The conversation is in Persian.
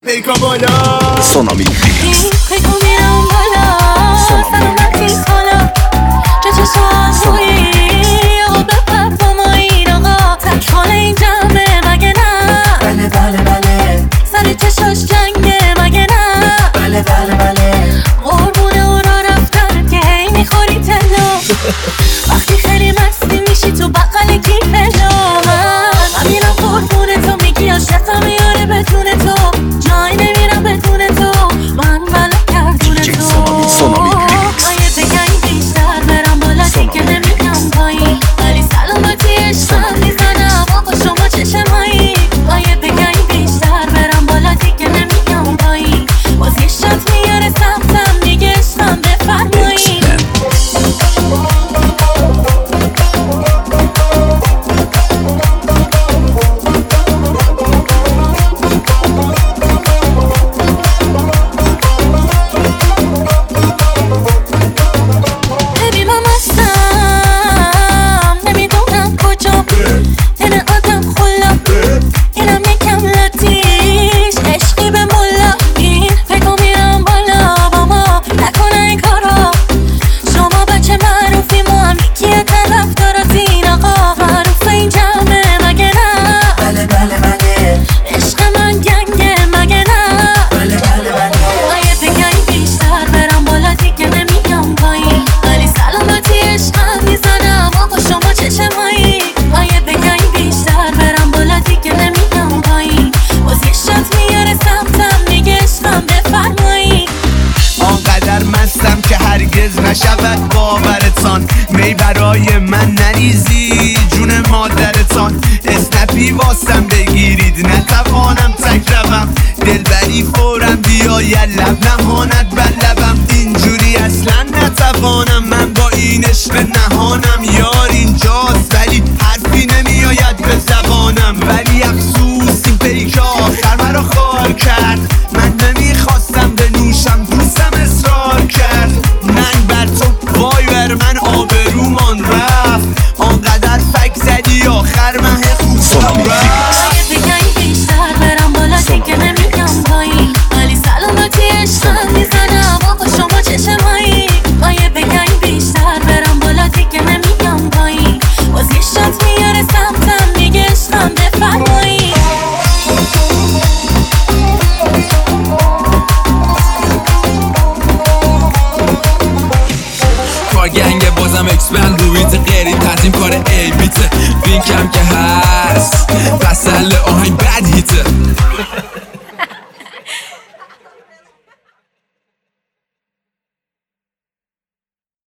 پیکا بالا سونامی پیکا میرم بالا سلامتی حالا چه سوازویی آقا بپر با ما این آقا تک حال این جمعه مگه نه؟ بله بله بله سر چشاش جنگه مگه نه؟ بله بله بله قربونه او را رفتن که هی میخوری تلو وقتی خیلی مستی میشی تو بقل کیفلو من میرم قربونه تو میگی عاشقم میاره بدون تو جای نمیرم بدون تو من بلا کردون تو سونامی من یه بگنی بیشتر برم بالا دیگه نمیگم پایین ولی سلامتی عشقم میزنم آقا شما چشمایی من یه بگنی بیشتر برم بالا دیگه نمیگم پایین باز یه شات میاره سمتم دیگه عشقم بفرمایین نشود باورتان می برای من نریزی جون مادرتان اسنپی واسم بگیرید نتوانم تک روم دلبری فورم بیاید لب نهاند بر لبم اینجوری اصلا نتوانم من با این عشق نهانم یار اینجاست ولی حرفی نمیآید به زبانم ولی افسوس این پیک آخر مرا خار کرد من نمیخواستم بنوشم دوستم اصرار کرد من بر تو وای بر من آبرومان رفت آنقدر فک زدی آخر مه خوبم رفت بگنی بیشتر برم بالا دیگه نمیگم پایین ولی سلامتی عشقم میزنم آقا شما چشمایی من یه بگنی بیشتر برم بالا دیگه نمیگم پایین باز یه شات میاره سمتم دیگه عشقم بفرمایین گنگ بازم اکسپند رویت غیری تنظیم کار ایبیته وینکم که هست پسل آهنگ بد هیته